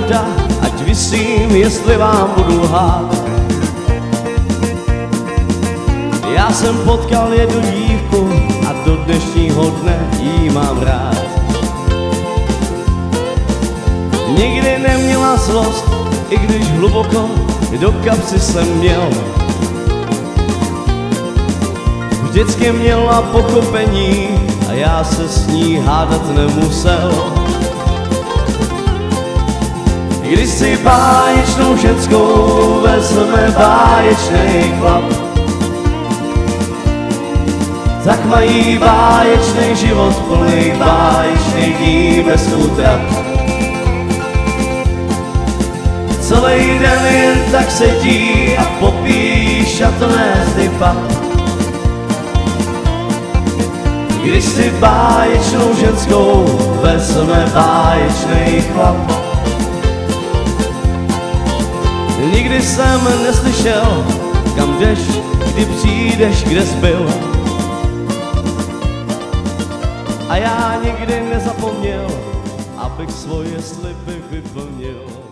pravda, ať visím, jestli vám budu lhát. Já jsem potkal jednu dívku a do dnešního dne jí mám rád. Nikdy neměla zlost, i když hluboko do kapsy jsem měl. Vždycky měla pochopení a já se s ní hádat nemusel. Když si báječnou ženskou vezme báječnej chlap, tak mají báječnej život plný báječných dní bez útrap. Celý den jen tak sedí a popíjí šatné zdypa. Když si báječnou ženskou vezme báječnej chlap. Nikdy jsem neslyšel, kam jdeš, kdy přijdeš, kde jsi byl. A já nikdy nezapomněl, abych svoje sliby vyplnil.